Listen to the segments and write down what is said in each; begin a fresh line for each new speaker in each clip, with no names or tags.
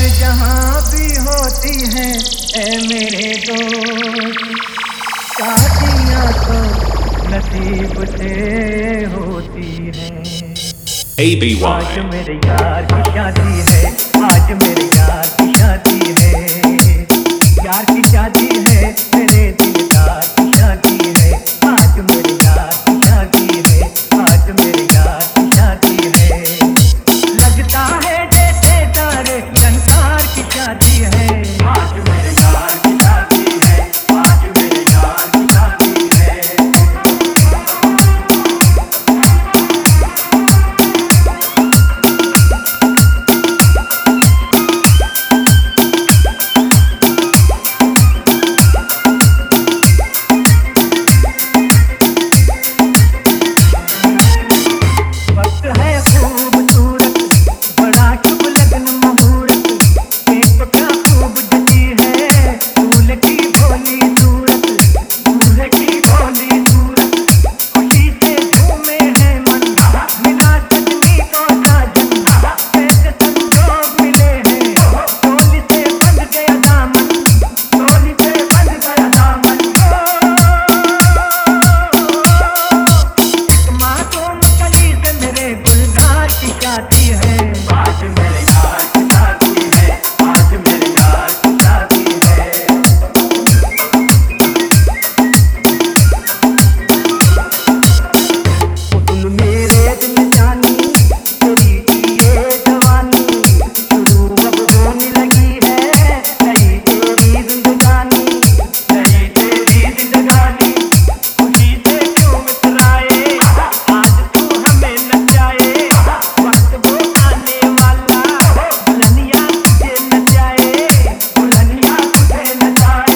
जहाँ भी होती है ऐ मेरे दोस्त, शादियाँ तो नसीब से होती हैं।
ABY
आज मेरे यार की शादी है, आज मेरे यार की शादी है, यार की शादी है, मेरे दिलदार की शादी है। आज मेरे यार की शादी है, आज मेरे यार की शादी है। लगता है जैसे सारे संसार की शादी है। आज मेरे यार की शादी है, आज मेरे यार की शादी है। वक्त है खूबसूरत, बड़ा शुभ लगन मुहूर्त, एक क्या खूब जची है दूल्हे की भोली सूरत, दूल्हे की भोली सूरत। खुशी से झूमे है मन, मिला सजनी को साजन, ऐसे संजोग मिले हैं, डोली से बंध गया दामन, डोली से बंध गया दामन। एक मासूम कली से मेरे गुलजार की शादी है। आज मेरे यार की शादी है, आज मेरे यार की शादी है। ओ तुम मेरे दिल जानी, तेरी ये जवानी, शुरू अब होने लगी है नई तेरी जिंदगानी, नई तेरी जिंदगानी। खुशी से क्यों मुस्कुराए, आज तू हमें नचाए, वक्त वो आने वाला, दुल्हनिया तुझे नचाए, दुल्हनिया तुझे नचाए।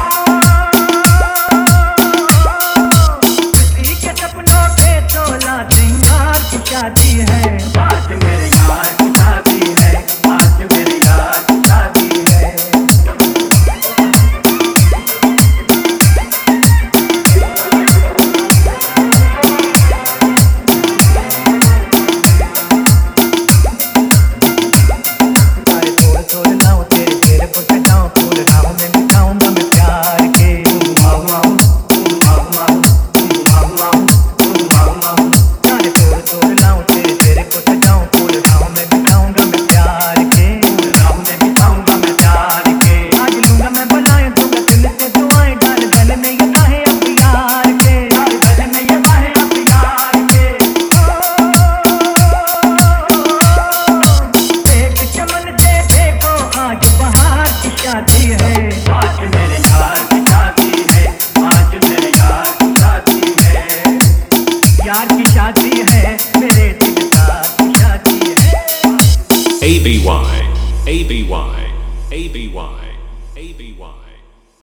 किसी के सपनों के चोला सिंगार की शादी है। आज मेरे यार की शादी है, आज मेरे यार की शादी है। तारे तोड़ तोड़ लाऊं, तेरे चेहरे पर सजाऊं फूल, राहों में बिठाऊंगा मैं प्यार के। तारे तोड़ तोड़ लाऊं, तेरे चेहरे पर सजाऊं फूल, राहों में बिठाऊंगा मैं प्यार के, राहों में बिठाऊंगा मैं प्यार के। आज लूंगा मैं बनाए, दूंगा दिल से दुआएं, डाल गले में ये बाहें अब यार के, डाल गले में ये बाहें अब यार के। एक चमन से देखो आज बहार की शादी है। आज मेरे यार की शादी है, आज मेरे यार की शादी है। यार की शादी है, मेरे दिलदार की शादी है।
ABY ABY ABY